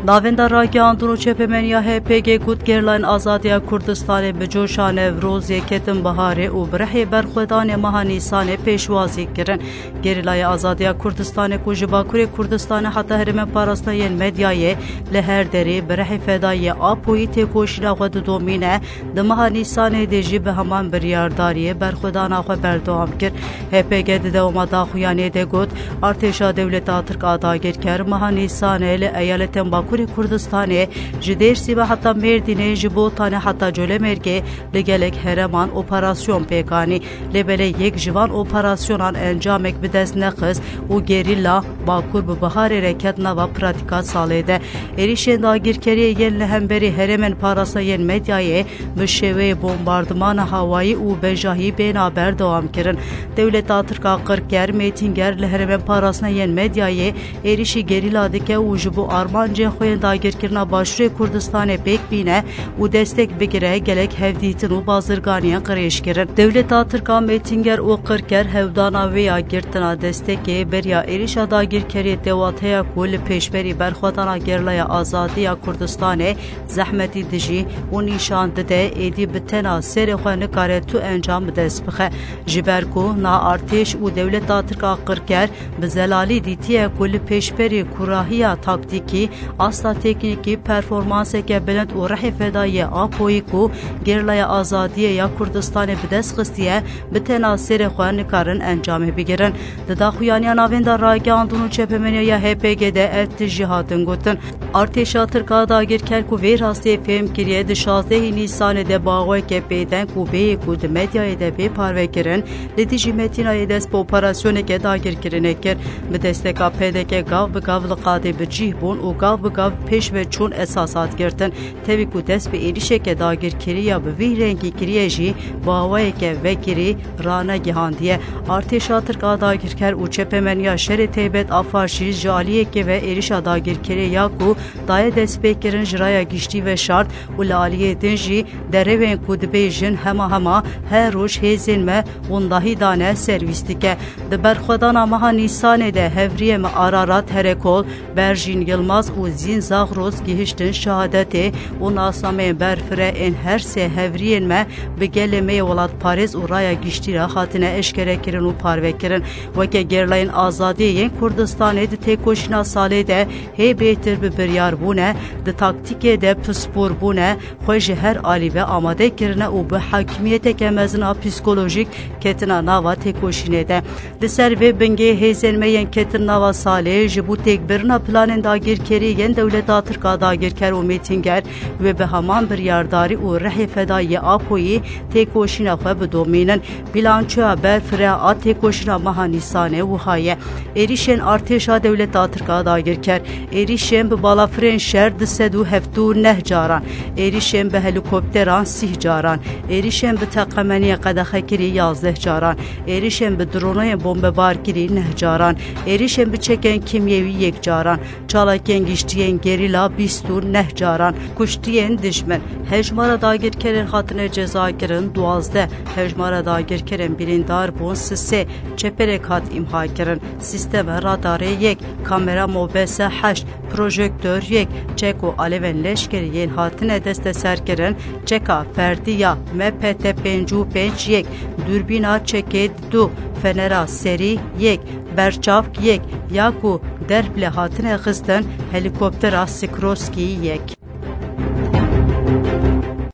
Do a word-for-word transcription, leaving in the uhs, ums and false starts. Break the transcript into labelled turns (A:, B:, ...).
A: Navenda Ragiandunu Çepemeniya H P G Gut Gerlayn Azadiya Kurdistanê bi coşa Nevrozê ketin biharê û bi rihê berxwedanê meha Nîsanê pêşwazî kirin. Gerîlaya Azadiya Kurdistanê ku ji Bakurê Kurdistanê heta herêmên parastina yên medyayê li her derê bi rihê fedayê Apoyî têkoşîna xwe didomîne, di meha Nîsanê de jî bi heman biryardariyê berxwedana xwe berdewam kir. H P G di dewama daxuyanê de got artêşa dewleta Tirk a dagirker meha Nîsanê li eyaletên Bakurê Kurdistanê ji Dêrsî ve heta Mêrdînê ji Botanê heta Colemêrgê li gelek hereman operasyon pêkanî. Lêbelê yek ji van operasyonan encamek bi dest nexist û gerîla Bakur bi biharê re ket nava pratika salê de. Êrişên dagirkeriyê yên li hemberî herêmên parastina yên medyayê bi şêweyê bombardmana hawayî û bejahî bêhna berdewam kirin. Dewleta Tirk a Qirker Mêtînger li herêmên parastina yên medyayê êrişî gerîla dike û ji bo armancên xwe yên dagirkirina Başûrê Kurdistanê pêk bîne û destek bigire gelek hevdîtin û bazirganiyên qirêj kirin. Dewleta Tirk a Mêtînger û Qirker hevdana wê ya girtina destekê beriya êrişa dagirkeriyê dewat heye ku li pêşberî berxwedana Gerlaya Azadiya Kurdistanê zehmetî dijî û nîşan dide êdî bi tena serê xwe nikare tu encam bi dest bixe. Ji ber ku na artêş û dewleta Tirk a Qirker bi zelalî dîtiye ku li pêşberî kurahiya taktîkî asla teknîkî performanseke bilind û rihê fedayê Apoyî ku Gerlaya Azadiya ya Kurdistanê bi dest xistiye bi tena serê xwe nikarin encamê bigirin. Di daxuyaniya navenda ragihandûn û çepemeniya H P G'de ev tî jî hatin gotin. Artêşa Tirk a dagirker ku vê rastiyê fêm kiriye di şazdehê Nîsanê de baweke pêdenk û bêyê ku di medyayê de bê parve kirin li dijî Metînayê dest bi operasyoneke dagirkirinê kir. Bi desteka P D K gav bi gav li qadê bi cih bûn û gav bi gav pêş ve çûn esasat girtin. Tevî ku dest bi êrişeke dagirkiriya bi vî rengî kiriye jî bawayeke vekirî rane gihandiye. Artêşa Tirk a dagirker û çepemeniya şerê taybet a faşî ji aliyekê ve êrişa dagirkiriya ku daye dest pê kirin ji raya giştî ve şart û li aliyê din jî derevên ku dibêjin hema hema her roj hêzên me wendahî dane servîs dike. Di berxwedana meha Nîsanê de hevriyê me Ararat Herekol, Berjîn Yılmaz û Zîn Zaxroz gihiştin şehadetê û nasameyên berfire ên her sê hevriyên me bi gelê me welat Parêz û raya giştî re hatine eşkere kirin û parve kirin. Weke Gerlayên Azadiyê yên Kurdistanê di têkoşîna salê de hê bêhtir bi biryarbûne, di taktîkê de pispor bûne, xwe ji her alî ve amade kirine û bi hakimiyeteke mezin a psikolojîk ketina nava têkoşînê de. Di ser vê bingê hêzên me yên ketin nava salê ji bo têkbirina planên dagirkerî yên dewleta Tirk a dagirker û Mêtînger ve bi heman biryardarî û rihê fedayê Apoyî têkoşîna xwe bidomînin. Bilançoya berfire a têkoşîna meha Nîsanê wiha ye. Êrişên artêşa dewleta Tirk a dagirker, êrişên bi balafirên şer di sed û heft û neh caran, êrişên bi helîkopteran sih caran, êrişên bi teqemeniyê qedexekirî yazdeh caran, êrişên bi droneyên bombebarkirî neh caran, êrişên bi çekên kimyewî yek caran, çalakên giştiyên gerîla bîst û neh caran, kuştiyên dijmin. Hejmara dagirkerên hatine ceza kirin duwazdeh, hejmara dagirkerên birîndar bûn sê, çeperek hat imha kirin. Sistema radarê yek, kamera mobese heşt, projektör yek, çek û alevên leşkerî yên hatine desteserkirin, çeka ferdiya M P T pênc û pênc yek, dürbîna çekê du, fenera serî yek, berçavk yek, ya ku derb lê hatine xistin helîkoptera Sikroskî yek.